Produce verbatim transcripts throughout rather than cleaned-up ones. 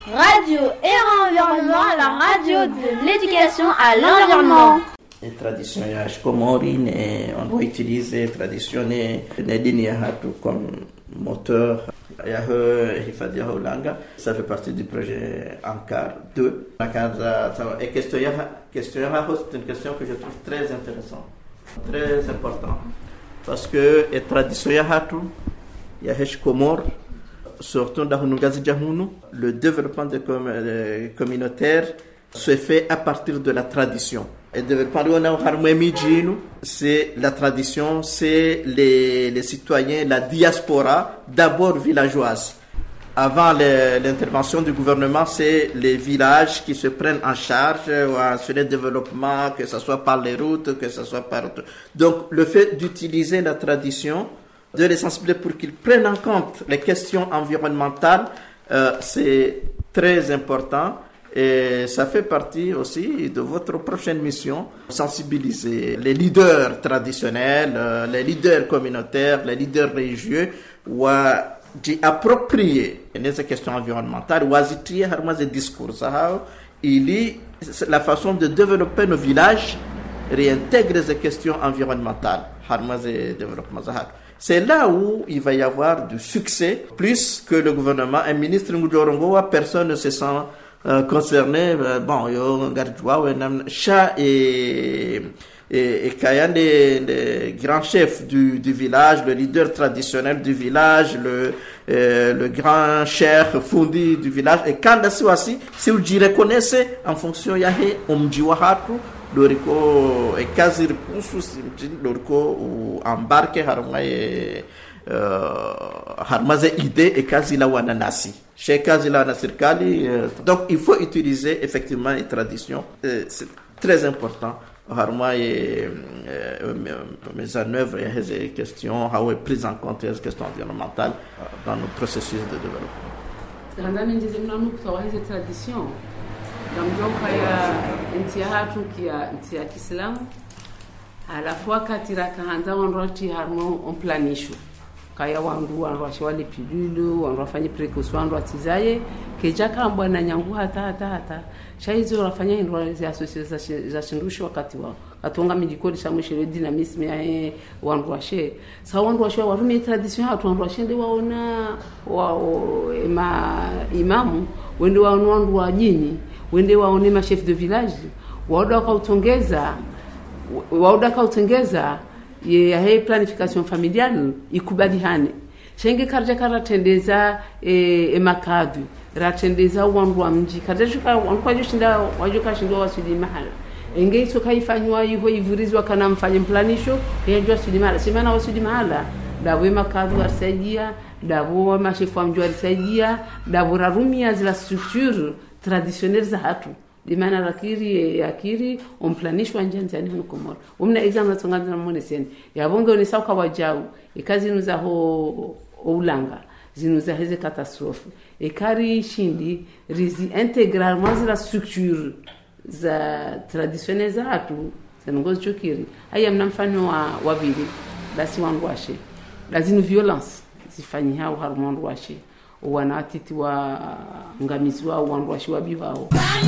Radio et Environnement, la radio de l'éducation à l'environnement. Les traditions comorines, on doit utiliser traditions les lignes comme moteur. Ça fait partie du projet Ankar deux. Et question, question, c'est une question que je trouve très intéressante, très importante. Parce que les traditions, il y a des Comores, surtout dans le développement de com- communautaire se fait à partir de la tradition. Et le développement, c'est la tradition, c'est les, les citoyens, la diaspora, d'abord villageoise. Avant le, l'intervention du gouvernement, c'est les villages qui se prennent en charge sur le développement, que ce soit par les routes, que ce soit par... Donc, le fait d'utiliser la tradition, de les sensibiliser pour qu'ils prennent en compte les questions environnementales, euh, c'est très important. Et ça fait partie aussi de votre prochaine mission, sensibiliser les leaders traditionnels, euh, les leaders communautaires, les leaders religieux, ou d'approprier les questions environnementales, ou à des discours. Il y a la façon de développer nos villages, réintégrer ces questions environnementales. C'est là où il va y avoir du succès, plus que le gouvernement. Un ministre Ngoudorongo, personne ne se sent euh, concerné. Euh, bon, yo, Chat et, et, et Kayan, les, les grands chefs du, du village, le leader traditionnel du village, le, euh, le grand cheikh fondi du village. Et quand aussi, si vous reconnaissez en fonction, il y a un loriko e kazi ripusu loriko embarque harma e harma ze idée et kazi la wana nasi chez kazi la nasirkali. Donc il faut utiliser effectivement les traditions, c'est très important. Harma et mise en œuvre et ces questions how est prise en compte les questions environnementales dans nos processus de développement. Randani ndizemna nukutawa hizi tradition namjoka ya nchi ya hatu kia nchi ya Kiislamu alafu wakati rakaanza wanroti harmo on planisho kaya wandu wanrwashi wale pilulu wanrwafanye precaution wanrwatizaye kejaka mbwana nyangu hata hata hata shaizo rafanya indwa za association za shindusho wakati wao atonga midikodi shamwishire dynamisme ya wanrwashe sa wanrwashe warumi tradition hatu wanrwashe ndi waona wa ema imamu wende waona wanrwa jini wende waone ma chef de village waoda kautongeza waoda kautongeza ye ya planification familiale ikubadihane shenge karja karatendeza e, e makadu ratendeza wandu wa mji kadashuka wandu kwa jishinda wajuka shindo wasudi mahala enge iso kaifanywa yiho ivurizwa kana mfanye planisho yajwa sudi mahala semana wasudi mahala dawe makadu arsaidia dawe ma chef wa mji arsaidia dawe rarumia zila structure traditionnelles za hatu dimana rakiri akiri on planishwa njanzi ani huko Komoro umna example tsonganza mone sen yabonge ni sauka wajau ikazi nuza ho ulanga zinuza heze catastrophe ekari shindi rizi intégralement la structure za traditionnelles za hatu zenongozi chokiri aya mnamfano wa wabili basi wangu washe lazima violence zifanyi hao harmondu washe wanatiti wa ngamizi wao wanrwashi wabi wao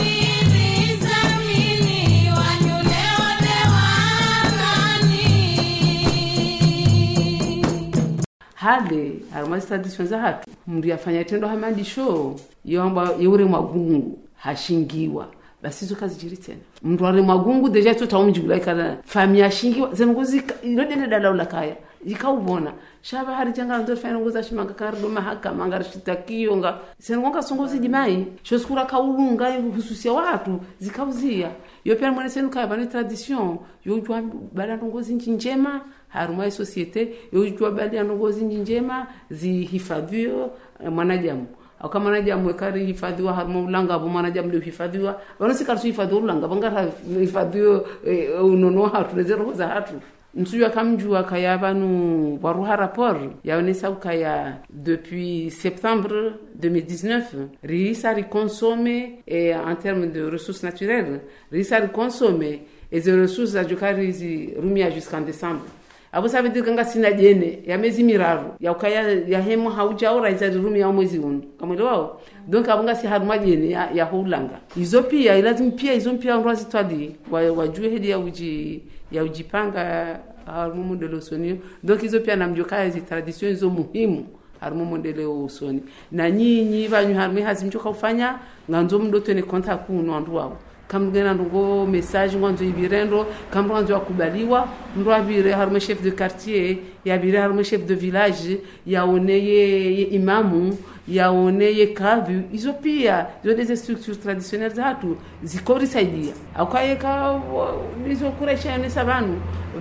hale armasi tradition za hatu mri afanya tendo hamandi show yomba yure magungu hashingiwa basi zo kazi jiri tena mtu ale magungu deja to taumjibula kana famia shingiwa zengozi ilodele dalaula kaya ikaubona shaba hari janga ndo fena ngoza shimanga kardo mahaka mangara shitakio nga sengonga songozi dimai shoskura kaulunga hususia watu zikauzia yo pia mwana senu kaya bani tradition yo jwa bala ngozi njema haruma societe yo jwa bala ngozi njema zihifadhiwa mwanajamu au kama mwanajamu ekari hifadhiwa haruma ulanga bo mwanajamu ndio hifadhiwa wanosi karsu hifadhiwa ulanga bangara hifadhiwa unono hatu rezero za hatu Ntuya kamjua kaya banu waruha rapport yaonesa ukaya depuis septembre deux mille dix-neuf risa riconsome et en termes de ressources naturelles risa riconsome et les ressources ajukari rumia jusqu'en décembre abo sabe diganga sina jene ya mezi miraru ya ukaya ya hemo haujaora izadurumi ya mwezi unu kamwele wao donc abunga si haruma jene ya, ya hulanga izo pia lazima pia izo pia ndozi twadi wajue hedi ya uji ya ujipanga haruma modelo sonio donc izo pia namjoka hizo tradition izo muhimu haruma modelo soni na nyinyi banyu haruma hazimjoka ufanya nganzo mdoto ne konta kuno andu wao kamgena ndongo message ngwanzo ibirendo kambanzo akubaliwa ndo abire haruma chef de quartier ya bire haruma chef de village ya oneye imamu ya oneye kavu izo pia izo des structures traditionnelles zatu zikori saidia akayeka izo kuresha ne sabanu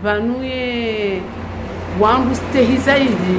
vanuye wangu stehizaidi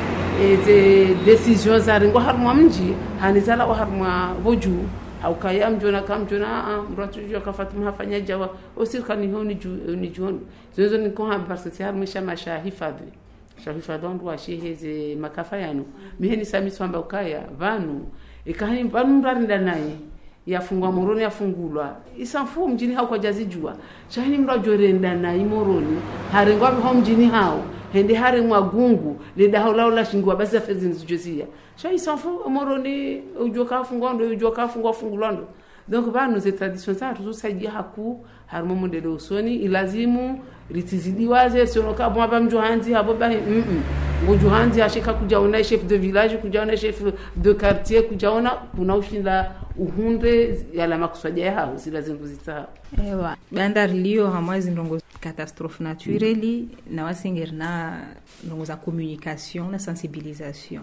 eze decisions zaringo haruma mji hanizala wa haruma boju au kaya mjona kama mjona ah mratu jua kafatuma hafanya jawa osirka ni honi ju ni joni zozo ni kwa parce que harmisha mashahifadhi shahifadhi ndo ashiheze makafa yano miheni sami swamba ukaya vanu ikahani vanu ndarinda naye yafungwa moroni yafungulwa isanfu mjini hao kwa jazijua shahini mrajorenda naye moroni harengwa hao mjini hao hende hare mwagungu lenda haula la shingwa basi afezi nzijozia shahi sanfu moroni ujoka fungwa ndo ujoka fungwa fungulwa ndo donc banu ze tradition za tuzo saidia haku harimo modelo usoni ilazimu ritizidiwaze sonoka bwa mjohanzi habo ba mm mjohanzi ashika kujaona chef de village kujaona chef de quartier kujaona kuna ushinda uhunde yala makuswaja hao zilazimu kuzita ewa bandar lio hamwazi ndongo catastrophe naturelle na wasingerna ndongo za communication na sensibilisation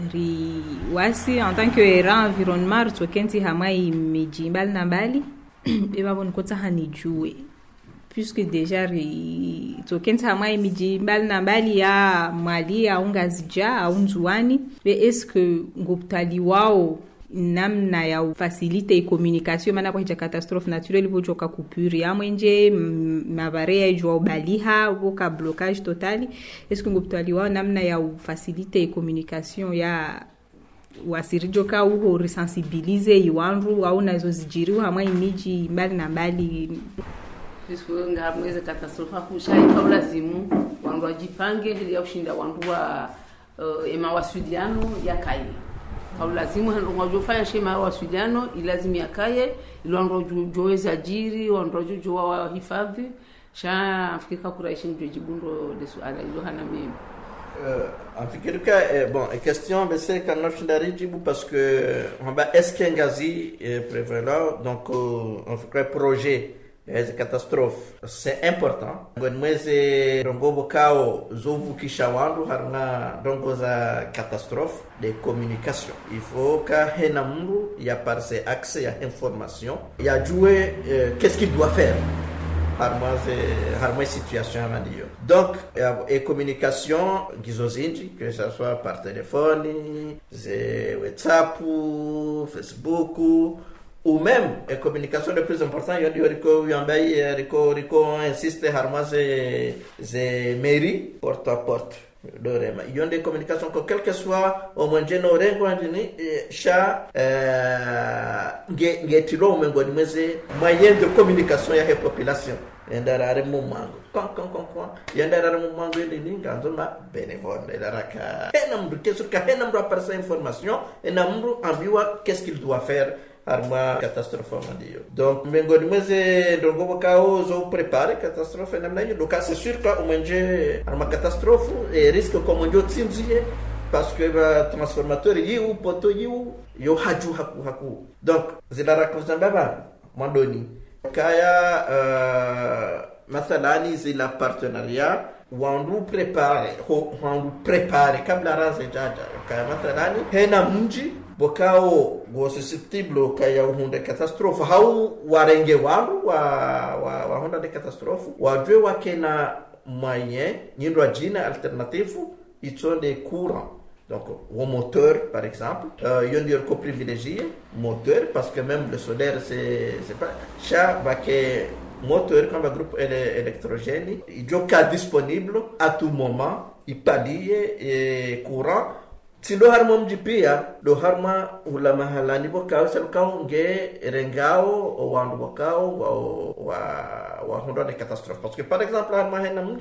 ri wasi en tant que era environnement to kenti hamai mijimbal na bali e babon kota hanijue puisque déjà ri to kenti hamai mijimbal na bali ya mali ya ungazija au nzuani be est-ce que ngoptali wao namna ya facilite communication maana kwa hiyo catastrophe naturelle bojoka coupure ya mwenje mabarea ijwa ubaliha boka blocage totali est-ce que ngoptaliwa namna ya facilite communication ya wasirijoka uho resensibilize iwanru au nazo zijiri hamwe imiji mbali na mbali puisque ngamweze catastrophe kushaika ulazimu wangu wajipange ili ya ushinda wangu wa uh, ema wasudiano ya kai kwa lazimu ndo jofanya shema wa Sudiano ilazimu yakaye ilo joeza ajiri ndo jowa wa hifadhi sha Afrika kuraishi ndio jibundo de suala ilo hana mimi euh en tout cas euh, bon la question mais c'est quand nous d'arriver jibu parce que on va est-ce qu'un gazi est prévalent donc euh, on fait un projet les catastrophes c'est important ngomweze rongobo kao zovu kishawandu harna rongo za catastrophe de communication il faut ka hena mundu ya parse accès à information ya jouer euh, qu'est-ce qu'il doit faire harmoise harmoise situation amandio donc et communication gizozinji que ça soit par téléphone c'est WhatsApp Facebook ou même la communication le plus important il y a rico yambai rico rico insiste harmoise c'est mairie porte à porte dorema il y a des communications que quel que soit au moins no rengo ndini sha nge nge tilo mengo nimeze moyen de communication ya population endarare mumango kon kon kon kon endarare mumango ndini nganzo ma bénévole laraka ena mdu kesu ka ena mdu aparsa information ena mdu ambiwa qu'est-ce qu'il doit faire arma catastrophe mandio donc mengo nimeze ndongo kao zo prepare catastrophe na mnayo donc c'est sûr que au manger arma catastrophe et risque comme ndio tsinzie parce que ba transformateur yi ou poto yi yo haju haku haku donc zidara kuzambaba mandoni kaya euh mathalani zila partenariat wandu prepare ho wandu prepare kabla raze jaja kaya mathalani hena mji bokao go susceptible kaya uhunde catastrophe hau warenge wandu wa wa, wa honda de catastrophe wajwe wakena moyen nyindwa jina alternative itonde courant donc au moteur par exemple euh, il y a un privilégié moteur parce que même le solaire c'est c'est pas cha baké moteur comme un groupe électrogène il est disponible à tout moment il pallie et courant si lo harma mjipia lo harma ula mahalani bokao selkao nge rengao o wandu bokao wa wa wa hondo de catastrophe parce que par exemple harma hena mji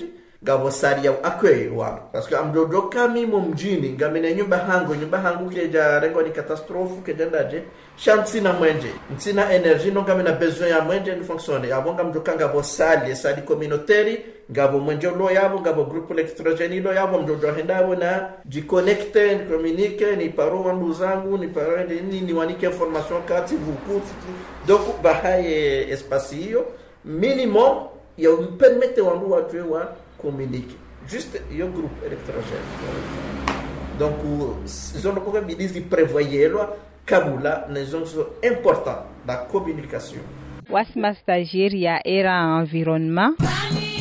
ngabo sali ya accueil wa parce que amdodo kami mo mjini ngamene nyumba hangu nyumba hangu keja rengo ni catastrophe keja ndaje shansi na mwenje ntina energie no ngamena besoin ya mwenje ni fonctionner yabo ngamdoka ngabo sali sali communautaire ngabo mwenje lo yabo ngabo groupe electrogène lo yabo mdodo hendabo na ji connecter ni communiquer ni paro wangu zangu ni paro ni ni wanike information kati vuku donc bahaye espace hiyo minimum ya permettre wangu watu wa communiquer juste un groupe électrogène donc zone ko bilizi prévoyelo kabula les zones sont importantes la communication wasma stagiaire ya era environnement